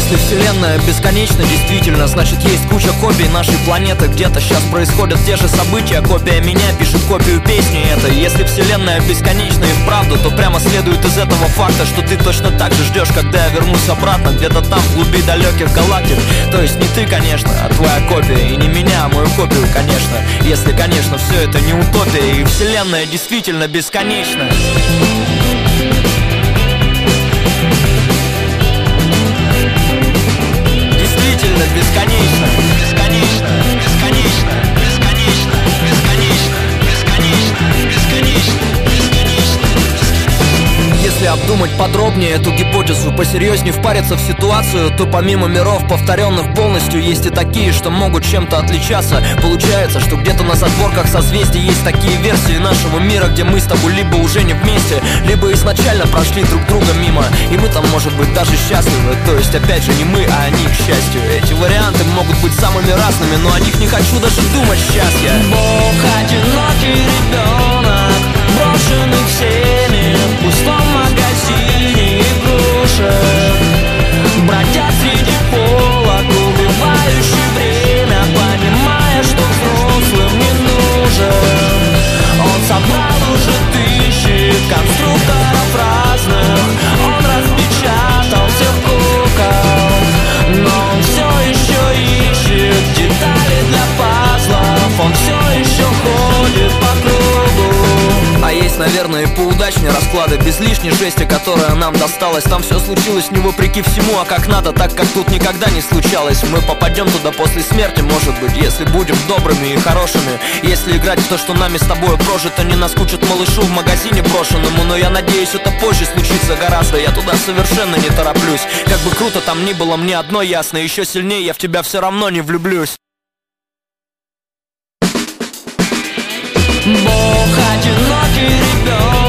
Если вселенная бесконечна, действительно, значит есть куча копий нашей планеты. Где-то сейчас происходят те же события. Копия меня пишет копию песни этой. Если вселенная бесконечна и вправду, то прямо следует из этого факта, что ты точно так же ждешь, когда я вернусь обратно, где-то там, в глуби далеких галактик. То есть не ты, конечно, а твоя копия. И не меня, а мою копию, конечно. Если, конечно, все это не утопия, и вселенная действительно бесконечна. Действительно бесконечно, бесконечно, бесконечно, бесконечно, бесконечно, бесконечно, бесконечно, бесконечно. Если обдумать подробнее эту гипотезу, посерьезнее впариться в ситуацию, то помимо миров, повторенных полностью, есть и такие, что могут чем-то отличаться. Получается, что где-то на задворках созвездий есть такие версии нашего мира, где мы с тобой либо уже не вместе, либо изначально прошли друг друга мимо, и мы там, может быть, даже счастливы. То есть, опять же, не мы, а они, к счастью. Эти варианты могут быть самыми разными, но о них не хочу даже думать сейчас я. Бог одинокий ребенок, брошенный всеми в пустом магазине игрушек, бродя среди полок, убивающий время, понимая, что взрослым не нужен. Он собрал уже тысячи конструкторов разных, он распечатал всех кукол, но он все еще ищет детали для пазлов, он все еще ходит по кругу. А есть, наверное, и поудачнее расклады, без лишней жести, которая нам досталась. Там все случилось не вопреки всему, а как надо, так как тут никогда не случалось. Мы попадем туда после смерти, может быть, если будем добрыми и хорошими. Если играть в то, что нами с тобой прожито, не наскучит малышу в магазине брошенному. Но я надеюсь, это позже случится гораздо, я туда совершенно не тороплюсь. Как бы круто там ни было, мне одно ясно: еще сильнее я в тебя все равно не влюблюсь. Бог одинокий ребенок,